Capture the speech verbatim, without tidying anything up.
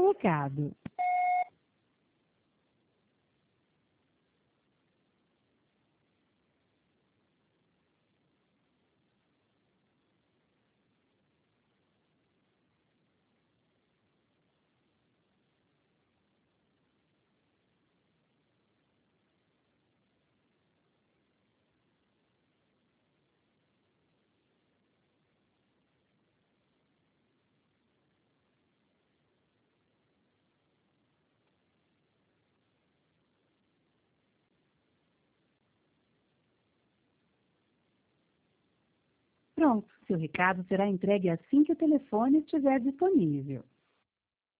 recado. Pronto, seu recado será entregue assim que o telefone estiver disponível.